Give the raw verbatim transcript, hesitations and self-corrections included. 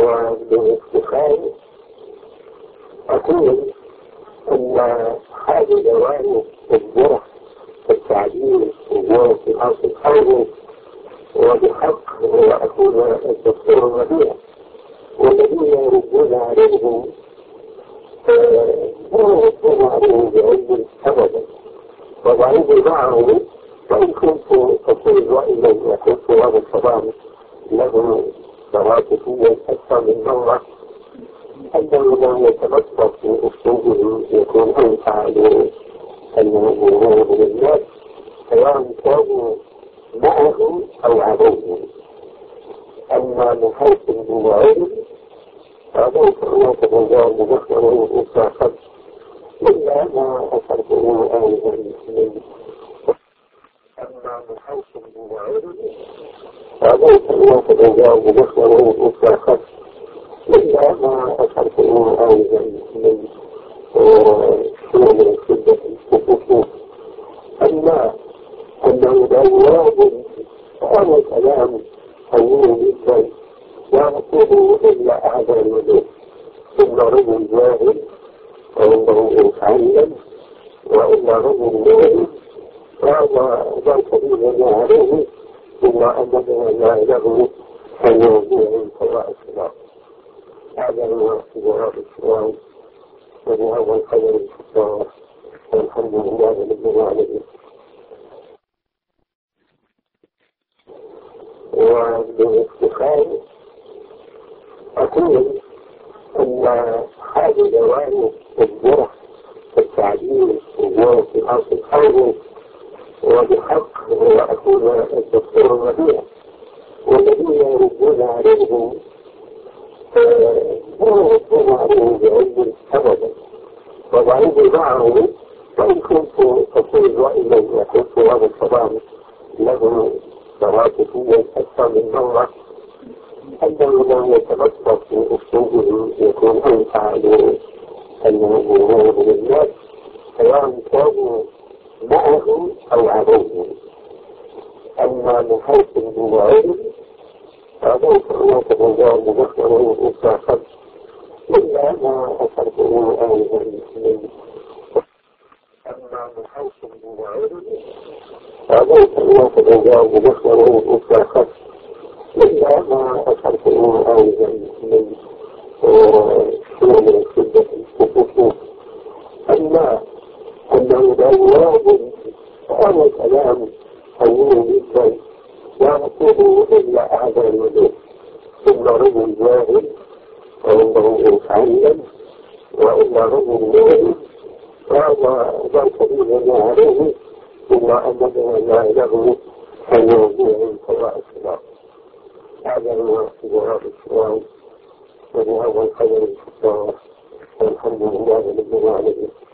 وبالافتخار أقول أن هذه جوانب الجرح التعديل وفي الأرض وبحق وأكون الدكتور الربيع والذين يردون عليهم لا يردون عليهم بعلم أبدا وبعيد معهم وإن كنت أقول وإلا يحط هذا الكلام له دراسيا أكثر من مرة أنه لو يتبسط في أسلوبه يكون أنفع للناس سواء كانوا معه أو عليه. أما من حيث العلم فليس هناك مجال لنحن نتأخذ إلا ما أثرته أهل المسلمين. أما من حيث العلم فليس هناك مجال لنحن نتأخذ إلا ما أثرته أهل المسلمين وشؤون شدة الخصوص. أما أنه لا واجب فهذا كلام طويل جدا لا نقول إلا أحد الوجوه إلا رجل جاهل وإنه يتعلم وإلا رجل جاهل فهذا لا سبيل عليه إلا أنه لا له أن يوجيه من قراءة السلام. هذا هو جواب السؤال وبهذا القدر الكفار والحمد لله رب العالمين. وبالافتخار أقول أن هذه جوانب الجرح التعديل وفي الأرض وبحق وأكون الدكتور الربيع والذين يردون عليهم لا يردون عليهم بعلم أبدا وبعيد معهم وإن كنت أقول وإلا يحط هذا الكلام له دراسيا أكثر من مرة أنه لو يتبسط في أسلوبه يكون أنفع للناس سواء كانوا معه أو عليه. أما من حيث العلم فليس هناك مجال لنحن نتأخذ إلا ما أثرته أهل المسلمين. أما من حيث العلم فليس هناك مجال لنحن نتأخذ إلا ما أثرته أهل المسلمين وشؤون شدة الخصوص. أما أنه لا واجب فهذا كلام طويل جدا لا نقول إلا أحد الوجوه إلا رجل جاهل وإنه يتعلم وإلا رجل جاهل فهذا لا سبيل عليه إلا أنه لا له أن يوجيه من قراءة السلام. هذا هو جواب السؤال وبهذا القدر الكفار والحمد لله رب العالمين.